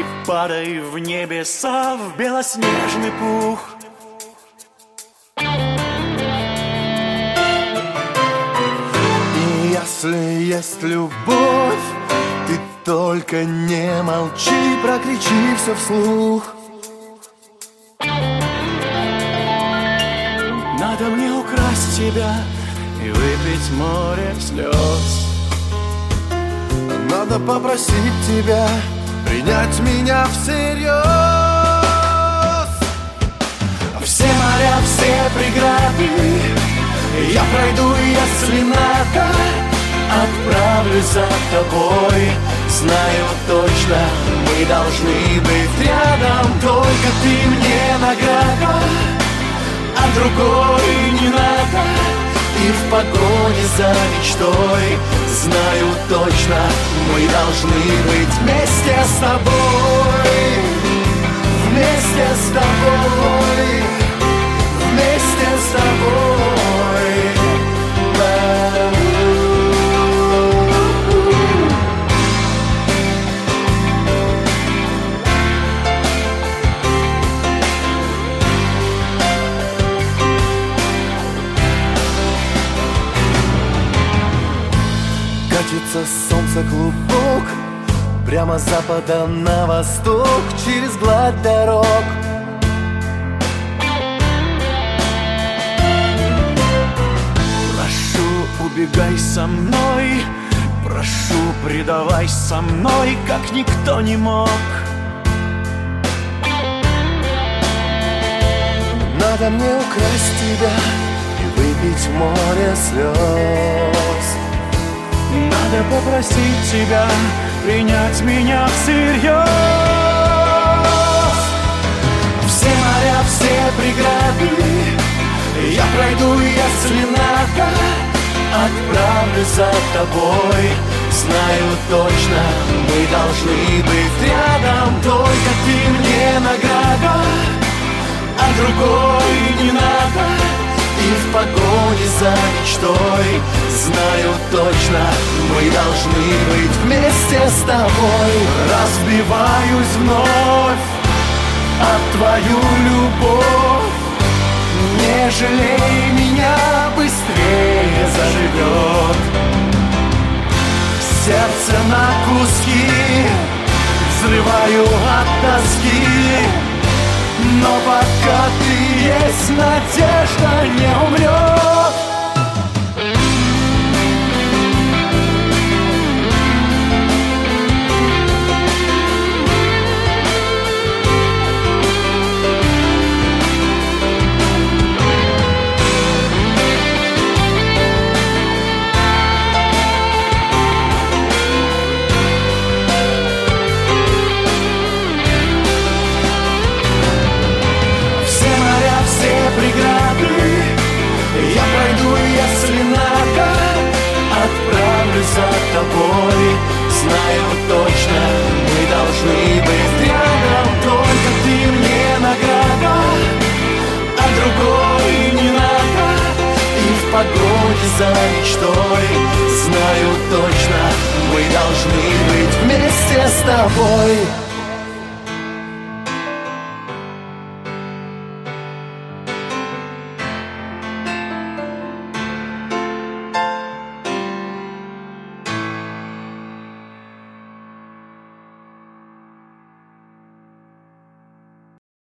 падай в небеса, в белоснежный пух. И если есть любовь, ты только не молчи, прокричи все вслух. Надо мне украсть тебя и выпить море слез. Надо попросить тебя принять меня всерьез. Все моря, все преграды я пройду, если надо. Отправлюсь за тобой, знаю точно, мы должны быть рядом. Только ты мне награда, а другой не надо. И в погоне за мечтой, знаю точно, мы должны быть вместе с тобой. Вместе с тобой, вместе с тобой. Катится солнце клубок прямо с запада на восток, через гладь дорог. Прошу, убегай со мной, прошу, предавай со мной, как никто не мог. Надо мне украсть тебя и выпить море слез. Надо попросить тебя принять меня всерьез. Все моря, все преграды я пройду, если надо. Отправлюсь за тобой, знаю точно, мы должны быть рядом. Только ты мне награда, а другой не надо. И в погоне за мечтой, знаю точно, мы должны быть вместе с тобой. Разбиваюсь вновь от твою любовь. Не жалей меня, быстрее заживет. Сердце на куски взрываю от тоски. Но пока ты есть, надежда не умрет. Я пройду, если надо. Отправлюсь за тобой, знаю точно, мы должны быть рядом. Только ты мне награда, а другой не надо. И в погоне за мечтой, знаю точно, мы должны быть вместе с тобой.